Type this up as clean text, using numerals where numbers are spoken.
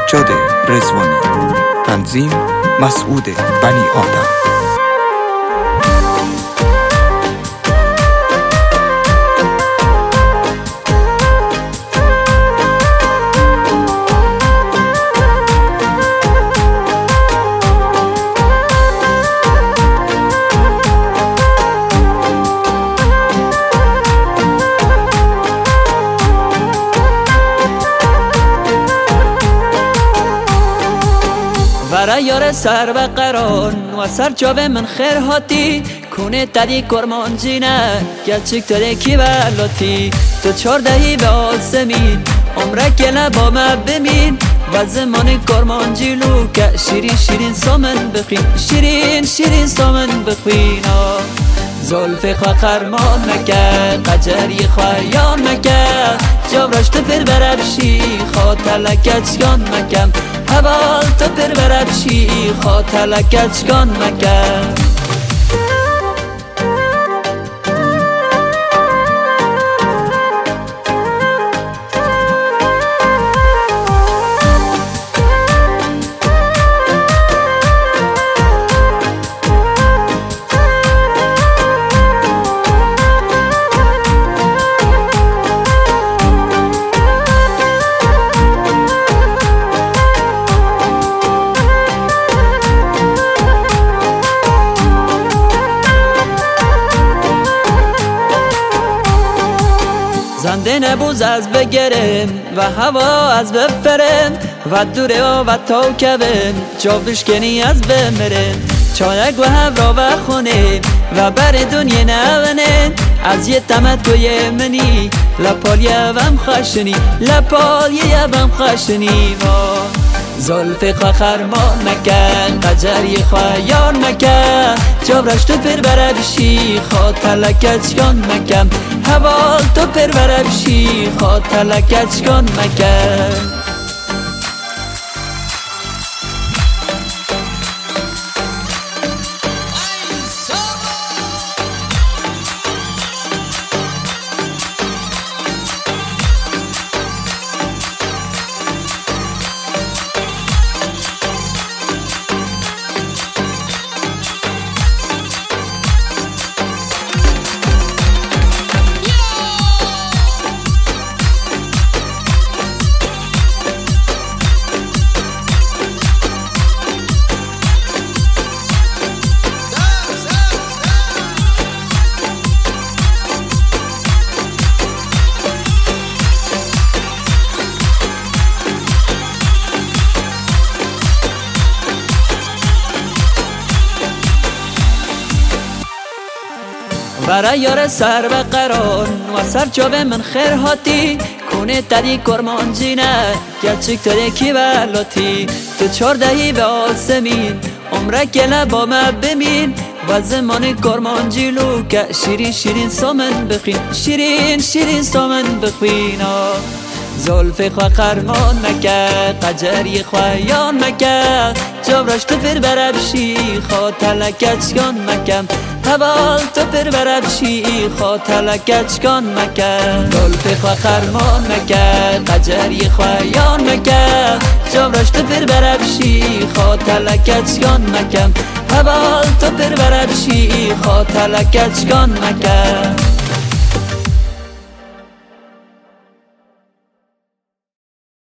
سجاد رضوانی. تنظیم مسعود بنی آدم. برای یار سر و قران و سر جاوه من خیر هاتی کنه تدی کرمانجی نه گچک تده کی بلاتی تو 14 به آسمین عمره گله با ما بمین و زمان کرمانجی لوکه شیرین شیرین سامن بخین شیرین شیرین سامن بخین زلف خواه خرمان نکه قجری خواه یان نکه جابرش تو پر بربشی خواه تلکچگان مکم حوال تو پر بربشی خواه تلکچگان مکم زنده نبوز از بگرم و هوا از بفرم و دوره و تاو کبم جا بشکنی از بمرم چانک و هفرا و خونه و بر دنیا نونه از یه تمتوی منی لپالیه وم خشنی لپالیه وم خشنی زلف خواه خرمان مکن قجری خواه یار مکن جابرش تو پر بربشی خواه تلکچگان مکم حوال تو پر بربشی خواه تلکچگان مکم برای یار سر و قران و سر جاوه من خیر هاتی کنه تدی کرمانجی نه گچک تده کی بلاتی تو 14 به آسمین عمره گله با ما بمین و زمان کرمانجی لوکه شیرین شیرین سامن بخین شیرین شیرین سامن بخین زلف خواه خرمان مکه قجری خواه یان مکه جابرش تو پر بربشی خواه تلکچگان مکم حوال تو پر بربشی خواه تلکچگان مکم زلف خواه خرمان مکه قجری خواه یان مکه جابرش تو پر بربشی خواه تلکچگان مکم حوال تو پر بربشی خواه تلکچگان مکم